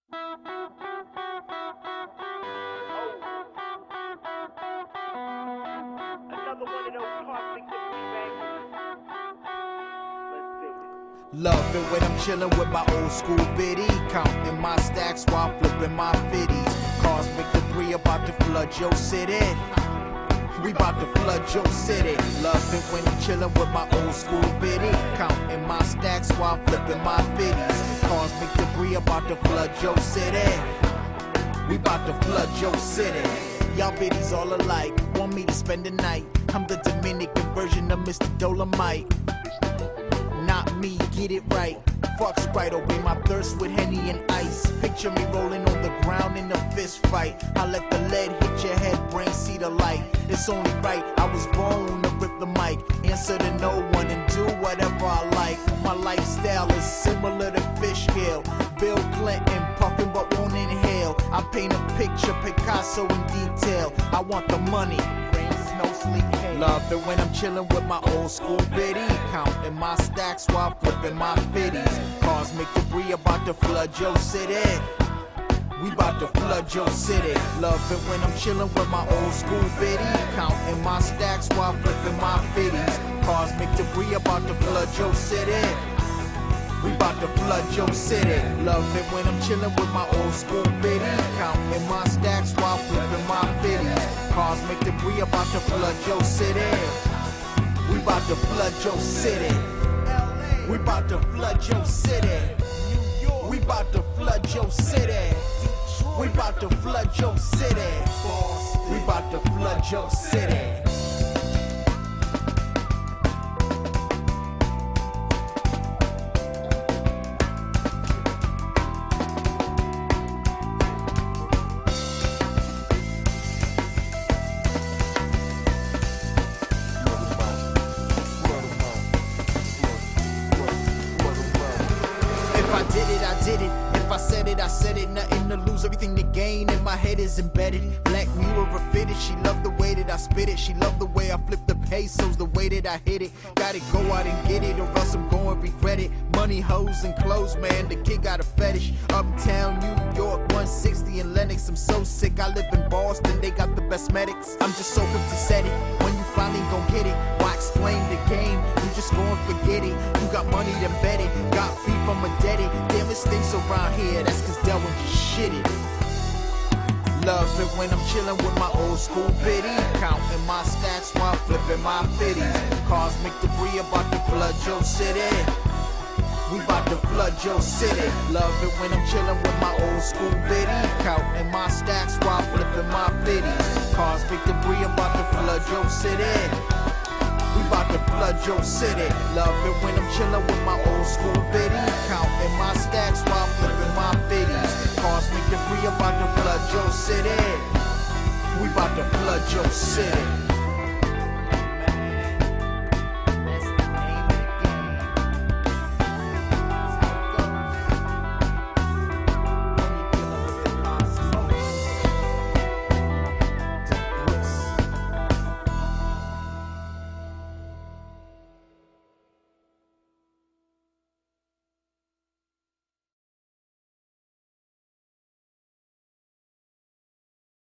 Another one of those cosmic bangers. Let's do it. Love it when I'm chillin' with my old school biddy, counting my stacks while flipping my fitties. Cosmic debris about to flood your city. We about to flood your city. Love it when I'm chillin' with my old school biddy, counting my stacks while flipping my fitties. Cosmic debris about to flood your city. We about to flood your city. Y'all biddies all alike, want me to spend the night. I'm the Dominican version of Mr. Dolomite. Not me, get it right. Fuck Sprite, obey my thirst with Henny and ice. Picture me rolling on the ground in a fist fight. I let the lead hit your head, brain see the light. It's only right, I was born to rip the mic. Answer to no one and do whatever I like. My lifestyle is similar to Fish Hill. Bill Clinton puffin' but won't inhale. I paint a picture, Picasso in detail. I want the money. No sleep. Love it when I'm chillin' with my old school biddy, counting my stacks while flipping my fitties. Cosmic debris about to flood your city. We about to flood your city. Love it when I'm chillin' with my old school biddy, counting my stacks while flipping my fitties. Cosmic debris about to flood your city. We about to flood your city. Love it when I'm chillin' with my old school biddy, counting my stacks while flipping my fitties. Cosmic debris about to flood your city. We about to flood your city. We about to flood your city. We about to flood your city. We about to flood your city. We about to flood your city. If I did it, I did it. If I said it, nothing to lose, everything to gain. In my head is embedded. Black Mirror fitted. She loved the way that I spit it. She loved the way I flip the pesos, the way that I hit it. Gotta go out and get it, or else I'm going regret it. Money, hoes, and clothes, man. The kid got a fetish. Uptown New York, 160 in Lenox. I'm so sick. I live in Boston. They got the best medics. I'm just so quick to set it. When you finally gon' get it, why explain the game? You just gon' forget it. You got money to bet it. Got beef, I'm indebted. Damn, it stinks around here. That's cause Delwin just shitted. Love it when I'm chillin' with my old school biddy, counting my stacks while flipping my fitties. Cosmic debris about to flood your city. We about to flood your city. Love it when I'm chillin' with my old school biddy, counting my stacks while flipping my fitties. Cosmic debris about to flood your city. We about to flood your city. Love it when I'm chillin' with my old school biddy, counting my stacks while flipping my fitties. Cosmic debris about to flood your city. We about to flood your city.